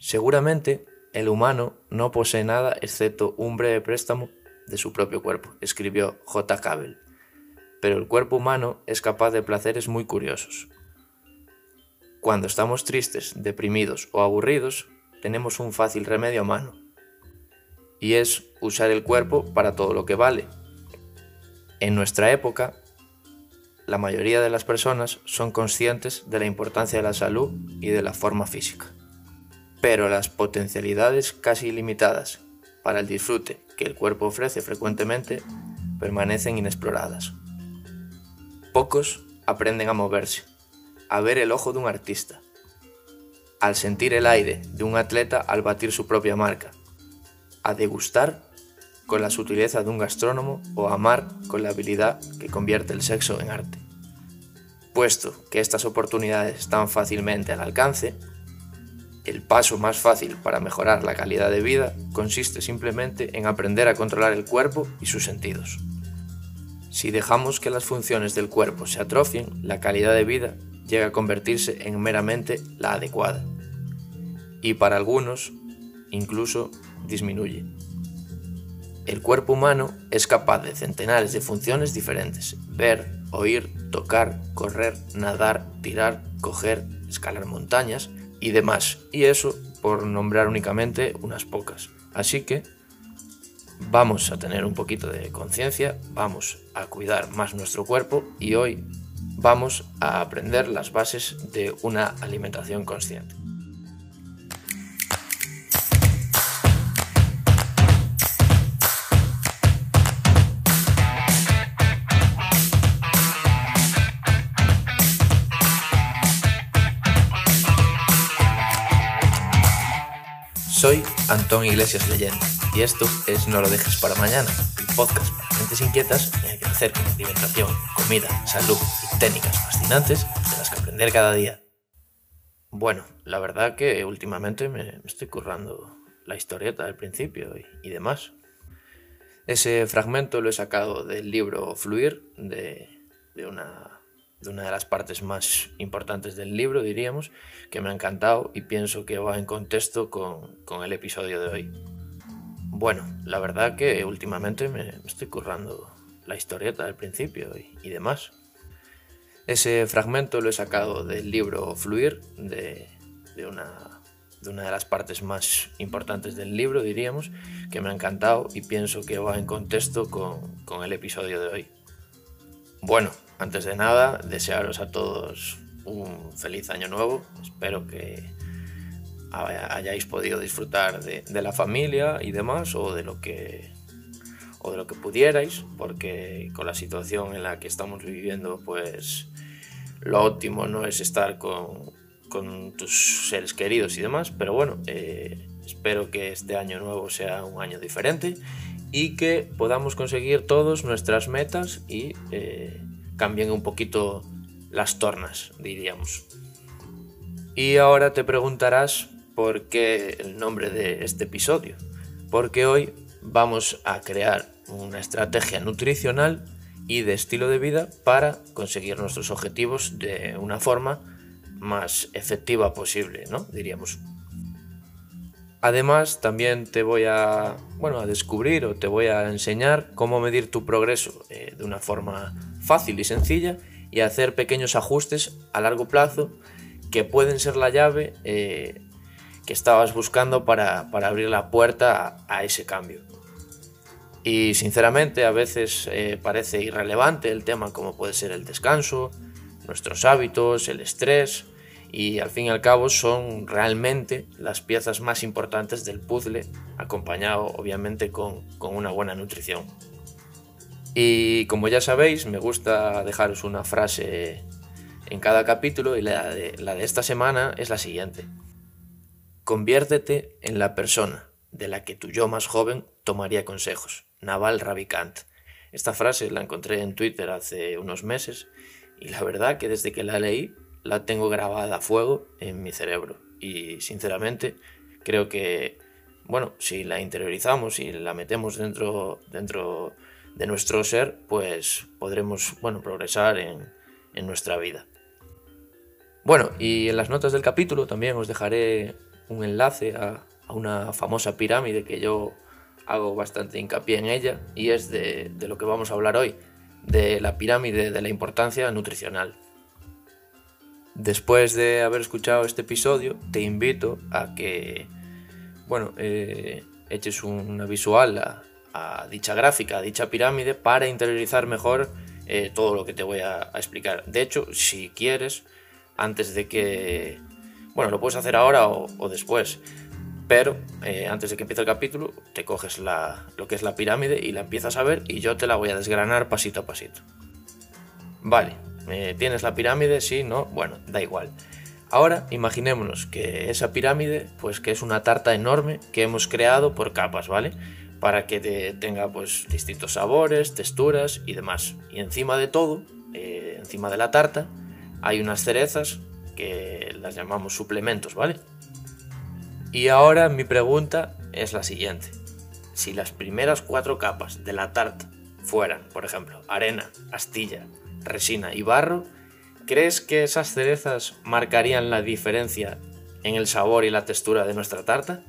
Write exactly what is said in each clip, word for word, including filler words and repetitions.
Seguramente el humano no posee nada excepto un breve préstamo de su propio cuerpo, escribió J. Cabell, pero el cuerpo humano es capaz de placeres muy curiosos. Cuando estamos tristes, deprimidos o aburridos, tenemos un fácil remedio a mano, y es usar el cuerpo para todo lo que vale. En nuestra época, la mayoría de las personas son conscientes de la importancia de la salud y de la forma física. Pero las potencialidades casi ilimitadas para el disfrute que el cuerpo ofrece frecuentemente permanecen inexploradas. Pocos aprenden a moverse, a ver el ojo de un artista, al sentir el aire de un atleta al batir su propia marca, a degustar con la sutileza de un gastrónomo o a amar con la habilidad que convierte el sexo en arte. Puesto que estas oportunidades están fácilmente al alcance, el paso más fácil para mejorar la calidad de vida consiste simplemente en aprender a controlar el cuerpo y sus sentidos. Si dejamos que las funciones del cuerpo se atrofien, la calidad de vida llega a convertirse en meramente la adecuada. Y para algunos, incluso disminuye. El cuerpo humano es capaz de centenares de funciones diferentes: ver, oír, tocar, correr, nadar, tirar, coger, escalar montañas y demás, y eso por nombrar únicamente unas pocas. Así que vamos a tener un poquito de conciencia, vamos a cuidar más nuestro cuerpo y hoy vamos a aprender las bases de una alimentación consciente. Soy Antón Iglesias Leyenda y esto es No lo dejes para mañana, el podcast para mentes inquietas en el que te acerco alimentación, comida, salud y técnicas fascinantes de las que aprender cada día. Bueno, la verdad que últimamente me, me estoy currando la historieta del principio y, y demás. Ese fragmento lo he sacado del libro Fluir, de, de una... de una de las partes más importantes del libro, diríamos, que me ha encantado y pienso que va en contexto con, con el episodio de hoy. Bueno, la verdad que últimamente me, me estoy currando la historieta del principio y, y demás. Ese fragmento lo he sacado del libro Fluir, de, de, una, de una de las partes más importantes del libro, diríamos, que me ha encantado y pienso que va en contexto con, con el episodio de hoy. Bueno, antes de nada, desearos a todos un feliz año nuevo. Espero que hayáis podido disfrutar de, de la familia y demás, o de lo que o de lo que pudierais, porque con la situación en la que estamos viviendo, pues lo óptimo no es estar con, con tus seres queridos y demás, pero bueno, eh, espero que este año nuevo sea un año diferente y que podamos conseguir todos nuestras metas y eh, cambien un poquito las tornas, diríamos. Y ahora te preguntarás por qué el nombre de este episodio. Porque hoy vamos a crear una estrategia nutricional y de estilo de vida para conseguir nuestros objetivos de una forma más efectiva posible, ¿no? Diríamos. Además, también te voy a, bueno, a descubrir o te voy a enseñar cómo medir tu progreso eh, de una forma fácil y sencilla y hacer pequeños ajustes a largo plazo que pueden ser la llave eh, que estabas buscando para, para abrir la puerta a, a ese cambio. Y sinceramente a veces eh, parece irrelevante el tema como puede ser el descanso, nuestros hábitos, el estrés, y al fin y al cabo son realmente las piezas más importantes del puzzle, acompañado obviamente con, con una buena nutrición. Y como ya sabéis, me gusta dejaros una frase en cada capítulo y la de, la de esta semana es la siguiente: conviértete en la persona de la que tu yo más joven tomaría consejos. Naval Ravikant. Esta frase la encontré en Twitter hace unos meses y la verdad que desde que la leí la tengo grabada a fuego en mi cerebro y sinceramente creo que, bueno, si la interiorizamos y la metemos dentro, dentro de nuestro ser, pues podremos, bueno, progresar en, en nuestra vida. Bueno, y en las notas del capítulo también os dejaré un enlace a, a una famosa pirámide que yo hago bastante hincapié en ella, y es de, de lo que vamos a hablar hoy, de la pirámide de la importancia nutricional. Después de haber escuchado este episodio, te invito a que, bueno, eh, eches una visual a, a dicha gráfica, a dicha pirámide, para interiorizar mejor eh, todo lo que te voy a, a explicar. De hecho, si quieres, antes de que... Bueno, lo puedes hacer ahora o, o después, pero eh, antes de que empiece el capítulo, te coges la, lo que es la pirámide y la empiezas a ver, y yo te la voy a desgranar pasito a pasito. Vale, eh, ¿tienes la pirámide? Sí, no, bueno, da igual. Ahora imaginémonos que esa pirámide, pues que es una tarta enorme que hemos creado por capas, ¿vale? Para que te, tenga pues distintos sabores, texturas y demás. Y encima de todo, eh, encima de la tarta, hay unas cerezas que las llamamos suplementos, ¿vale? Y ahora mi pregunta es la siguiente. Si las primeras cuatro capas de la tarta fueran, por ejemplo, arena, astilla, resina y barro, ¿crees que esas cerezas marcarían la diferencia en el sabor y la textura de nuestra tarta?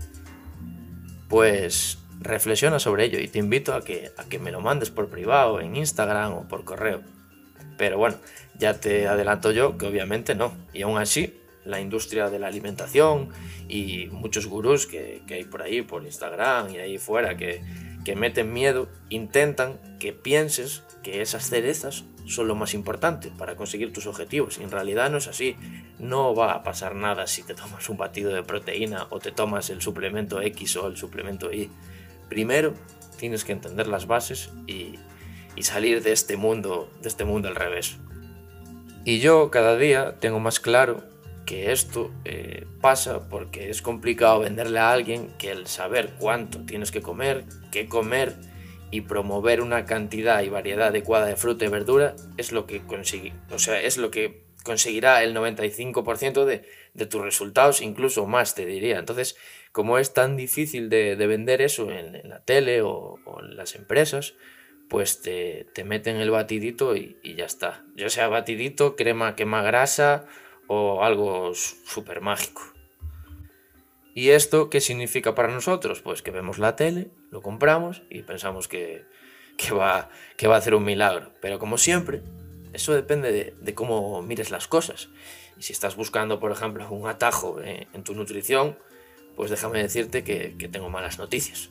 Pues reflexiona sobre ello y te invito a que, a que me lo mandes por privado, en Instagram o por correo. Pero bueno, ya te adelanto yo que obviamente no. Y aún así, la industria de la alimentación y muchos gurús que, que hay por ahí, por Instagram y ahí fuera, que, que meten miedo, intentan que pienses que esas cerezas son lo más importante para conseguir tus objetivos. Y en realidad no es así. No va a pasar nada si te tomas un batido de proteína o te tomas el suplemento X o el suplemento Y. Primero tienes que entender las bases y, y salir de este mundo, de este mundo al revés. Y yo cada día tengo más claro que esto eh, pasa porque es complicado venderle a alguien que el saber cuánto tienes que comer, qué comer y promover una cantidad y variedad adecuada de fruta y verdura es lo que consigue, o sea, es lo que conseguirá el noventa y cinco por ciento de, de tus resultados, incluso más te diría. Entonces, como es tan difícil de, de vender eso en, en la tele o, o en las empresas, pues te, te meten el batidito y, y ya está. Ya sea batidito, crema quema grasa o algo súper mágico. ¿Y esto qué significa para nosotros? Pues que vemos la tele, lo compramos y pensamos que, que, va, que va a hacer un milagro. Pero como siempre, eso depende de, de cómo mires las cosas. Y si estás buscando, por ejemplo, un atajo en, en tu nutrición, pues déjame decirte que, que tengo malas noticias.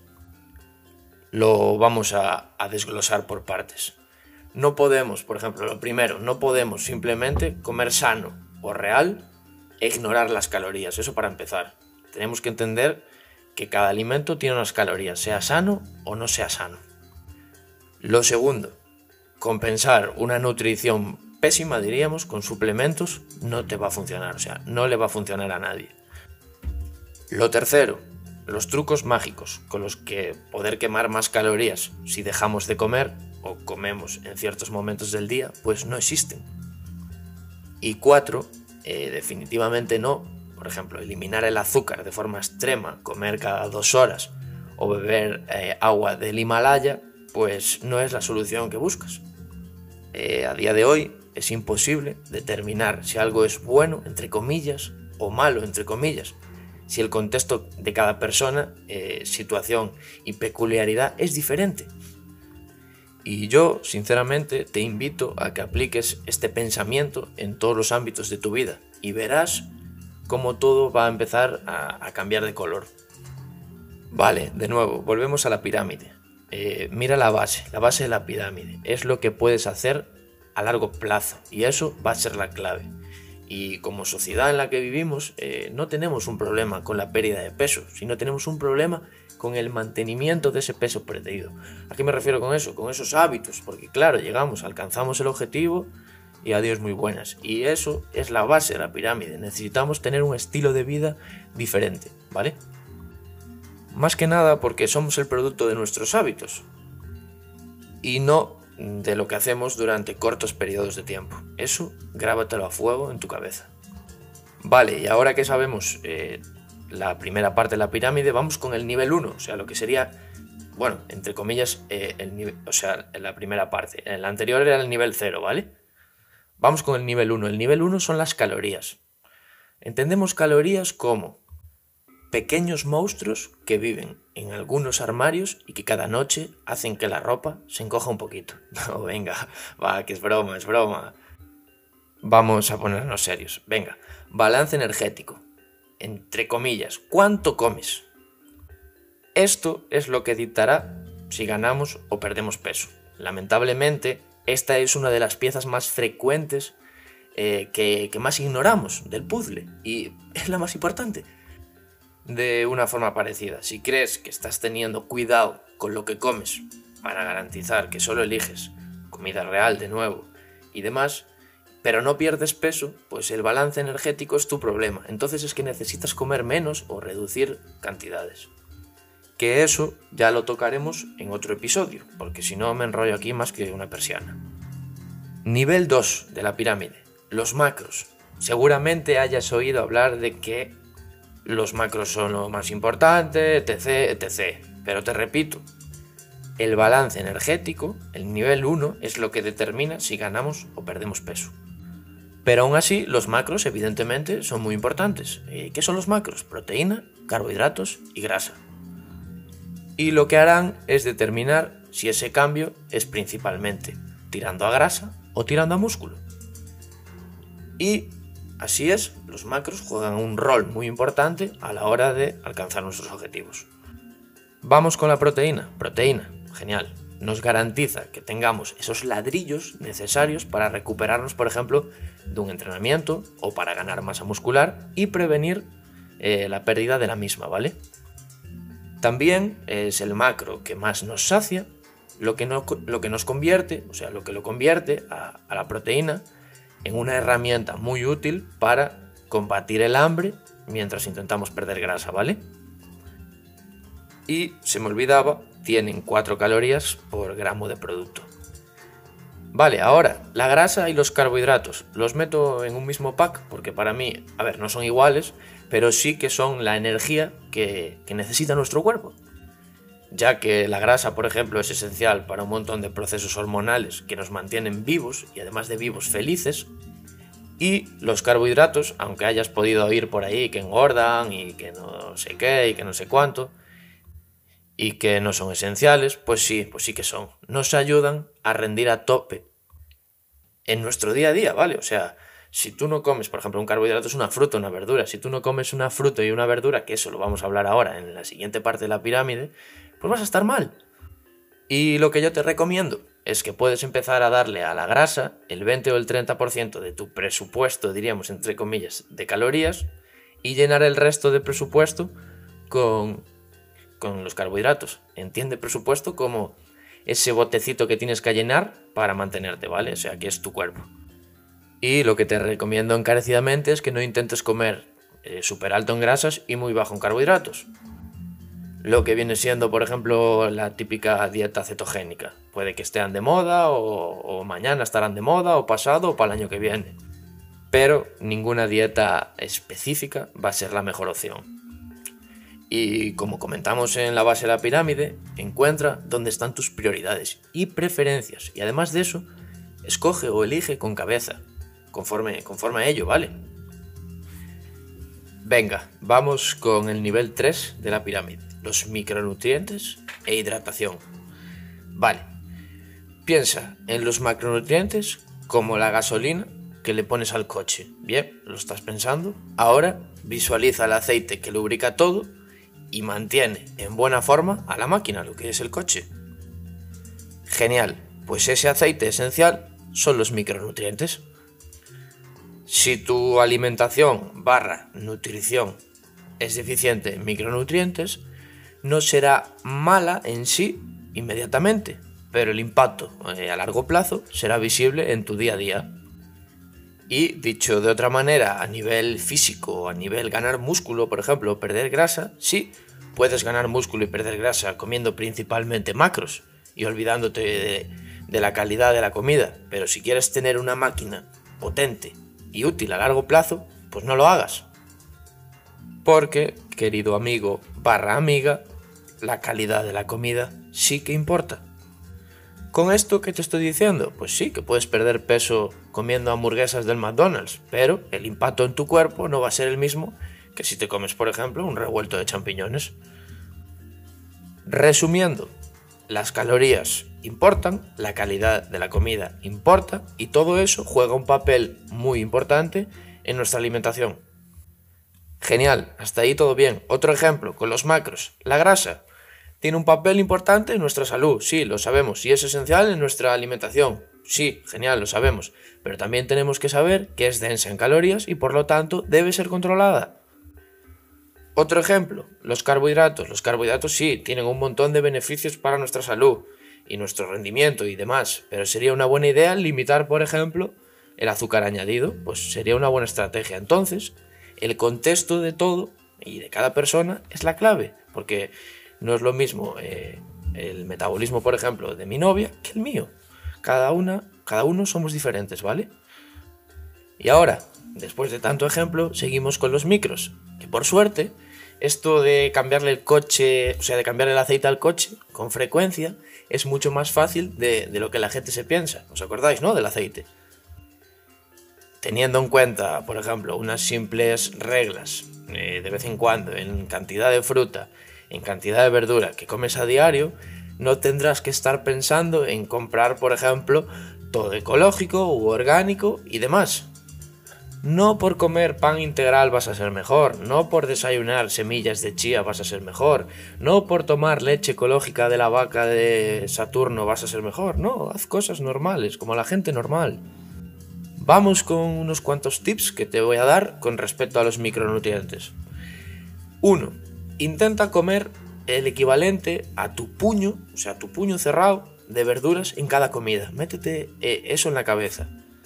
Lo vamos a, a desglosar por partes. No podemos, por ejemplo, lo primero, no podemos simplemente comer sano o real e ignorar las calorías. Eso para empezar. Tenemos que entender que cada alimento tiene unas calorías, sea sano o no sea sano. Lo segundo, compensar una nutrición pésima, diríamos, con suplementos no te va a funcionar, o sea, no le va a funcionar a nadie. Lo tercero, los trucos mágicos con los que poder quemar más calorías si dejamos de comer o comemos en ciertos momentos del día, pues no existen. Y cuatro, eh, definitivamente no. Por ejemplo, eliminar el azúcar de forma extrema, comer cada dos horas o beber eh, agua del Himalaya, pues no es la solución que buscas. Eh, a día de hoy es imposible determinar si algo es bueno, entre comillas, o malo, entre comillas, si el contexto de cada persona, eh, situación y peculiaridad es diferente. Y yo, sinceramente, te invito a que apliques este pensamiento en todos los ámbitos de tu vida y verás cómo todo va a empezar a, a cambiar de color. Vale, de nuevo, volvemos a la pirámide. Eh, mira la base, la base de la pirámide. Es lo que puedes hacer a largo plazo y eso va a ser la clave. Y como sociedad en la que vivimos, eh, no tenemos un problema con la pérdida de peso, sino tenemos un problema con el mantenimiento de ese peso perdido. ¿A qué me refiero con eso? Con esos hábitos, porque claro, llegamos, alcanzamos el objetivo y adiós muy buenas. Y eso es la base de la pirámide. Necesitamos tener un estilo de vida diferente, ¿vale? Más que nada porque somos el producto de nuestros hábitos y no de lo que hacemos durante cortos periodos de tiempo. Eso grábatelo a fuego en tu cabeza. Vale, y ahora que sabemos eh, la primera parte de la pirámide, vamos con el nivel uno, o sea, lo que sería, bueno, entre comillas, eh, el nivel, o sea, en la primera parte. En la anterior era el nivel cero, ¿vale? Vamos con el nivel uno. El nivel uno son las calorías. Entendemos calorías como pequeños monstruos que viven en algunos armarios y que cada noche hacen que la ropa se encoja un poquito. No, venga, va, que es broma, es broma. Vamos a ponernos serios. Venga, balance energético. Entre comillas, ¿cuánto comes? Esto es lo que dictará si ganamos o perdemos peso. Lamentablemente, esta es una de las piezas más frecuentes eh, que, que más ignoramos del puzzle y es la más importante. De una forma parecida, si crees que estás teniendo cuidado con lo que comes para garantizar que solo eliges comida real de nuevo y demás, pero no pierdes peso, pues el balance energético es tu problema. Entonces es que necesitas comer menos o reducir cantidades. Que eso ya lo tocaremos en otro episodio, porque si no me enrollo aquí más que una persiana. Nivel dos de la pirámide, los macros. Seguramente hayas oído hablar de que los macros son lo más importante, etc, etcétera. Pero te repito, el balance energético, el nivel uno, es lo que determina si ganamos o perdemos peso. Pero aún así, los macros evidentemente son muy importantes. ¿Qué son los macros? Proteína, carbohidratos y grasa. Y lo que harán es determinar si ese cambio es principalmente tirando a grasa o tirando a músculo. Y así es, los macros juegan un rol muy importante a la hora de alcanzar nuestros objetivos. Vamos con la proteína. Proteína, genial. Nos garantiza que tengamos esos ladrillos necesarios para recuperarnos, por ejemplo, de un entrenamiento o para ganar masa muscular y prevenir eh, la pérdida de la misma, ¿vale? También es el macro que más nos sacia, lo que, no, lo que nos convierte, o sea, lo que lo convierte a, a la proteína en una herramienta muy útil para combatir el hambre mientras intentamos perder grasa, ¿vale? Y, se me olvidaba, tienen cuatro calorías por gramo de producto. Vale, ahora, la grasa y los carbohidratos los meto en un mismo pack porque para mí, a ver, no son iguales, pero sí que son la energía que, que necesita nuestro cuerpo. Ya que la grasa, por ejemplo, es esencial para un montón de procesos hormonales que nos mantienen vivos y además de vivos felices. Y los carbohidratos, aunque hayas podido oír por ahí que engordan y que no sé qué y que no sé cuánto, y que no son esenciales, pues sí, pues sí que son. Nos ayudan a rendir a tope en nuestro día a día, ¿vale? O sea, si tú no comes, por ejemplo, un carbohidrato es una fruta o una verdura, si tú no comes una fruta y una verdura, que eso lo vamos a hablar ahora en la siguiente parte de la pirámide, pues vas a estar mal. Y lo que yo te recomiendo es que puedes empezar a darle a la grasa el veinte o el treinta por ciento de tu presupuesto, diríamos entre comillas, de calorías y llenar el resto de presupuesto con, con los carbohidratos. Entiende presupuesto como ese botecito que tienes que llenar para mantenerte, ¿vale? O sea, que es tu cuerpo. Y lo que te recomiendo encarecidamente es que no intentes comer eh, súper alto en grasas y muy bajo en carbohidratos. Lo que viene siendo, por ejemplo, la típica dieta cetogénica. Puede que estén de moda o, o mañana estarán de moda o pasado o para el año que viene. Pero ninguna dieta específica va a ser la mejor opción. Y como comentamos en la base de la pirámide, encuentra dónde están tus prioridades y preferencias. Y además de eso, escoge o elige con cabeza, conforme, conforme a ello, ¿vale? Venga, vamos con el nivel tres de la pirámide, los micronutrientes e hidratación. Vale, piensa en los macronutrientes como la gasolina que le pones al coche. Bien, ¿lo estás pensando? Ahora visualiza el aceite que lubrica todo y mantiene en buena forma a la máquina, lo que es el coche. Genial, pues ese aceite esencial son los micronutrientes. Si tu alimentación barra nutrición es deficiente en micronutrientes, no será mala en sí inmediatamente, pero el impacto eh, a largo plazo será visible en tu día a día. Y dicho de otra manera, a nivel físico, a nivel ganar músculo, por ejemplo, perder grasa, sí, puedes ganar músculo y perder grasa comiendo principalmente macros y olvidándote de, de la calidad de la comida, pero si quieres tener una máquina potente y útil a largo plazo, pues no lo hagas. Porque, querido amigo barra amiga, la calidad de la comida sí que importa. ¿Con esto qué te estoy diciendo? Pues sí, que puedes perder peso comiendo hamburguesas del McDonald's, pero el impacto en tu cuerpo no va a ser el mismo que si te comes, por ejemplo, un revuelto de champiñones. Resumiendo, las calorías importan, la calidad de la comida importa y todo eso juega un papel muy importante en nuestra alimentación. Genial, hasta ahí todo bien. Otro ejemplo, con los macros. La grasa tiene un papel importante en nuestra salud, sí, lo sabemos, y es esencial en nuestra alimentación. Sí, genial, lo sabemos, pero también tenemos que saber que es densa en calorías y por lo tanto debe ser controlada. Otro ejemplo, los carbohidratos. Los carbohidratos sí, tienen un montón de beneficios para nuestra salud y nuestro rendimiento y demás, pero sería una buena idea limitar, por ejemplo, el azúcar añadido, pues sería una buena estrategia. Entonces, el contexto de todo y de cada persona es la clave, porque no es lo mismo eh, el metabolismo, por ejemplo, de mi novia que el mío. Cada una, cada uno somos diferentes, ¿vale? Y ahora, después de tanto ejemplo, seguimos con los micros, que por suerte, esto de cambiarle el coche, o sea, de cambiarle el aceite al coche con frecuencia, es mucho más fácil de, de lo que la gente se piensa. ¿Os acordáis, no? Del aceite. Teniendo en cuenta, por ejemplo, unas simples reglas eh, de vez en cuando en cantidad de fruta, en cantidad de verdura que comes a diario, no tendrás que estar pensando en comprar, por ejemplo, todo ecológico u orgánico y demás. No por comer pan integral vas a ser mejor, no por desayunar semillas de chía vas a ser mejor, no por tomar leche ecológica de la vaca de Saturno vas a ser mejor, no, haz cosas normales, como la gente normal. Vamos con unos cuantos tips que te voy a dar con respecto a los micronutrientes. uno. Intenta comer el equivalente a tu puño, o sea, tu puño cerrado de verduras en cada comida. Métete eh, eso en la cabeza.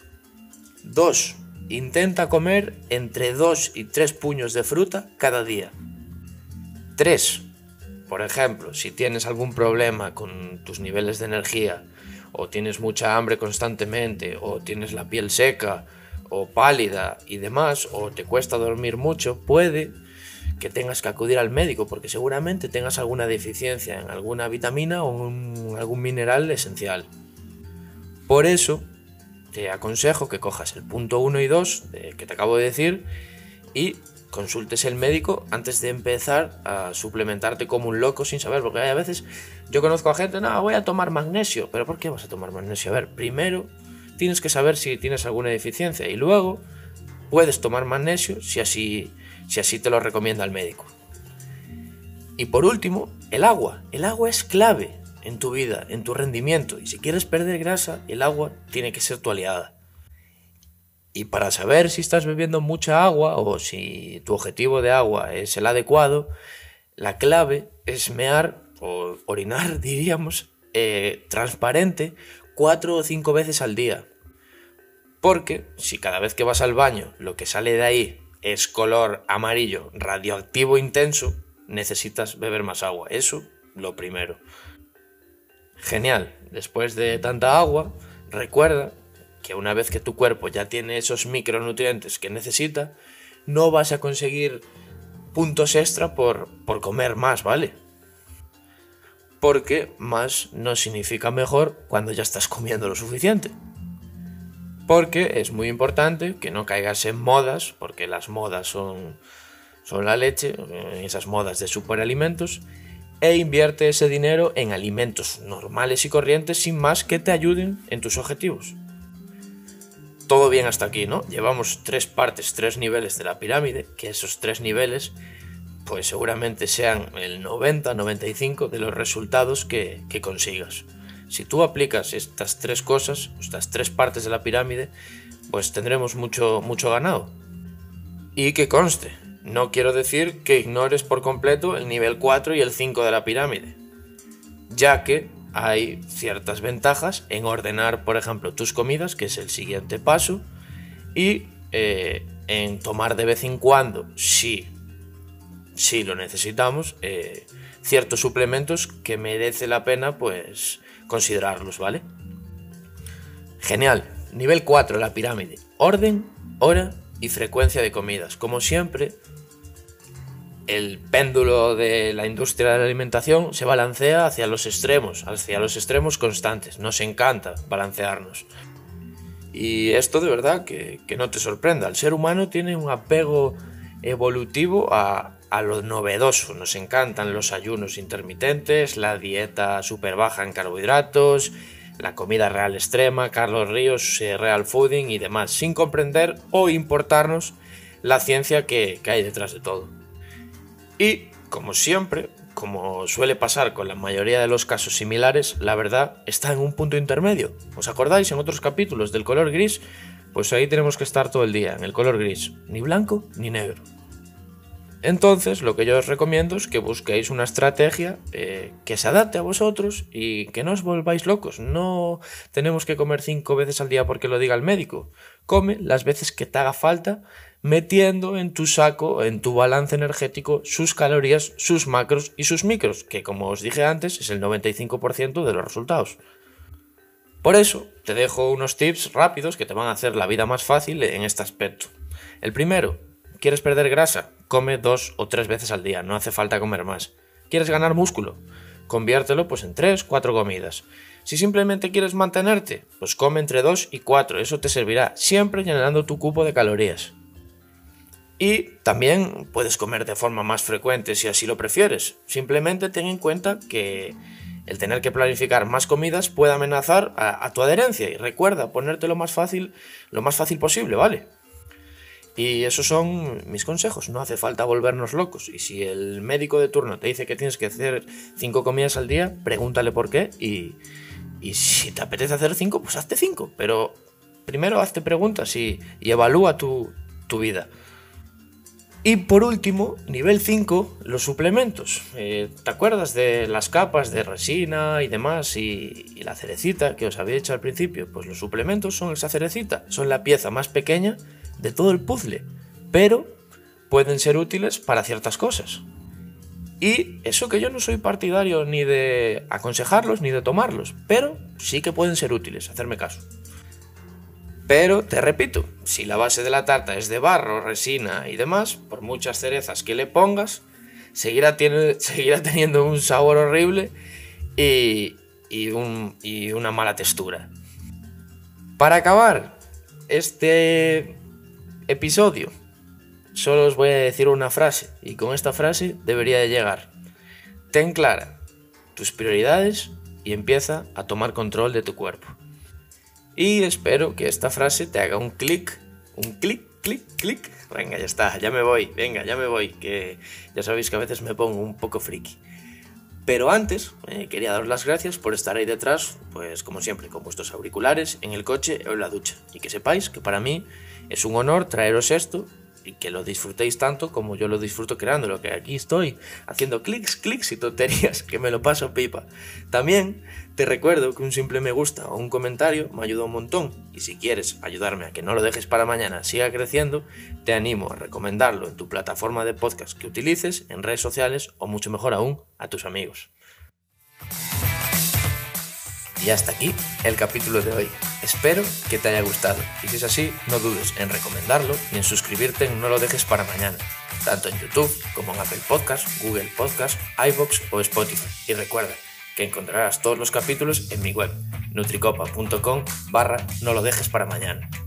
dos. Intenta comer entre dos y tres puños de fruta cada día. tres. Por ejemplo, si tienes algún problema con tus niveles de energía, o tienes mucha hambre constantemente, o tienes la piel seca, o pálida y demás, o te cuesta dormir mucho, puede que tengas que acudir al médico porque seguramente tengas alguna deficiencia en alguna vitamina o en algún mineral esencial. Por eso, te aconsejo que cojas el punto uno y dos eh, que te acabo de decir y consultes el médico antes de empezar a suplementarte como un loco sin saber, porque hay a veces, yo conozco a gente, no, voy a tomar magnesio, pero ¿por qué vas a tomar magnesio? A ver, primero tienes que saber si tienes alguna deficiencia y luego puedes tomar magnesio si así, si así te lo recomienda el médico. Y por último, el agua. El agua es clave en tu vida, en tu rendimiento, y si quieres perder grasa, el agua tiene que ser tu aliada. Y para saber si estás bebiendo mucha agua o si tu objetivo de agua es el adecuado, la clave es mear o orinar, diríamos, eh, transparente cuatro o cinco veces al día. Porque si cada vez que vas al baño lo que sale de ahí es color amarillo radioactivo intenso, necesitas beber más agua. Eso, lo primero. Genial, después de tanta agua, recuerda que una vez que tu cuerpo ya tiene esos micronutrientes que necesita, no vas a conseguir puntos extra por, por comer más, ¿vale? Porque más no significa mejor cuando ya estás comiendo lo suficiente. Porque es muy importante que no caigas en modas, porque las modas son, son la leche, esas modas de superalimentos, e invierte ese dinero en alimentos normales y corrientes sin más que te ayuden en tus objetivos. Todo bien hasta aquí, ¿no? Llevamos tres partes, tres niveles de la pirámide, que esos tres niveles pues seguramente sean el noventa a noventa y cinco de los resultados que, que consigas. Si tú aplicas estas tres cosas, estas tres partes de la pirámide, pues tendremos mucho, mucho ganado. Y que conste, no quiero decir que ignores por completo el nivel cuatro y el cinco de la pirámide, ya que hay ciertas ventajas en ordenar, por ejemplo, tus comidas, que es el siguiente paso, y eh, en tomar de vez en cuando, si, si lo necesitamos, eh, ciertos suplementos que merece la pena pues considerarlos, ¿vale? Genial. Nivel cuatro de la pirámide. Orden, hora y frecuencia de comidas. Como siempre, el péndulo de la industria de la alimentación se balancea hacia los extremos, hacia los extremos constantes. Nos encanta balancearnos. Y esto de verdad que, que no te sorprenda. El ser humano tiene un apego evolutivo a, a lo novedoso. Nos encantan los ayunos intermitentes, la dieta súper baja en carbohidratos, la comida real extrema, Carlos Ríos, eh, real fooding y demás, sin comprender o importarnos la ciencia que, que hay detrás de todo. Y, como siempre, como suele pasar con la mayoría de los casos similares, la verdad está en un punto intermedio. ¿Os acordáis en otros capítulos del color gris? Pues ahí tenemos que estar todo el día, en el color gris, ni blanco ni negro. Entonces, lo que yo os recomiendo es que busquéis una estrategia eh, que se adapte a vosotros y que no os volváis locos. No tenemos que comer cinco veces al día porque lo diga el médico. Come las veces que te haga falta, metiendo en tu saco, en tu balance energético, sus calorías, sus macros y sus micros, que como os dije antes es el noventa y cinco por ciento de los resultados. Por eso, te dejo unos tips rápidos que te van a hacer la vida más fácil en este aspecto. El primero, ¿quieres perder grasa? Come dos o tres veces al día, no hace falta comer más. ¿Quieres ganar músculo? Conviértelo pues en tres, cuatro comidas. Si simplemente quieres mantenerte, pues come entre dos y cuatro, eso te servirá, siempre llenando tu cupo de calorías. Y también puedes comer de forma más frecuente si así lo prefieres. Simplemente ten en cuenta que el tener que planificar más comidas puede amenazar a, a tu adherencia y recuerda ponerte lo más fácil, lo más fácil posible, ¿vale? Y esos son mis consejos, no hace falta volvernos locos. Y si el médico de turno te dice que tienes que hacer cinco comidas al día, pregúntale por qué y, y si te apetece hacer cinco, pues hazte cinco. Pero primero hazte preguntas y, y evalúa tu, tu vida. Y por último, nivel cinco, los suplementos. Eh, ¿Te acuerdas de las capas de resina y demás y, y la cerecita que os había dicho al principio? Pues los suplementos son esa cerecita, son la pieza más pequeña de todo el puzzle, pero pueden ser útiles para ciertas cosas. Y eso que yo no soy partidario ni de aconsejarlos ni de tomarlos, pero sí que pueden ser útiles, hacerme caso. Pero, te repito, si la base de la tarta es de barro, resina y demás, por muchas cerezas que le pongas, seguirá, tiene, seguirá teniendo un sabor horrible y, y, un, y una mala textura. Para acabar este episodio, solo os voy a decir una frase, y con esta frase debería de llegar. Ten clara tus prioridades y empieza a tomar control de tu cuerpo. Y espero que esta frase te haga un clic, un clic, clic, clic. Venga, ya está, ya me voy, venga, ya me voy, que ya sabéis que a veces me pongo un poco friki. Pero antes, eh, quería daros las gracias por estar ahí detrás, pues como siempre, con vuestros auriculares, en el coche o en la ducha. Y que sepáis que para mí es un honor traeros esto y que lo disfrutéis tanto como yo lo disfruto creándolo, que aquí estoy haciendo clics, clics y tonterías, que me lo paso pipa. También te recuerdo que un simple me gusta o un comentario me ayuda un montón, y si quieres ayudarme a que no lo dejes para mañana siga creciendo, te animo a recomendarlo en tu plataforma de podcast que utilices, en redes sociales o mucho mejor aún, a tus amigos. Y hasta aquí el capítulo de hoy. Espero que te haya gustado y si es así, no dudes en recomendarlo y en suscribirte en No lo dejes para mañana, tanto en YouTube como en Apple Podcast, Google Podcast, iVoox o Spotify. Y recuerda que encontrarás todos los capítulos en mi web, nutricopa punto com barra no lo dejes para mañana.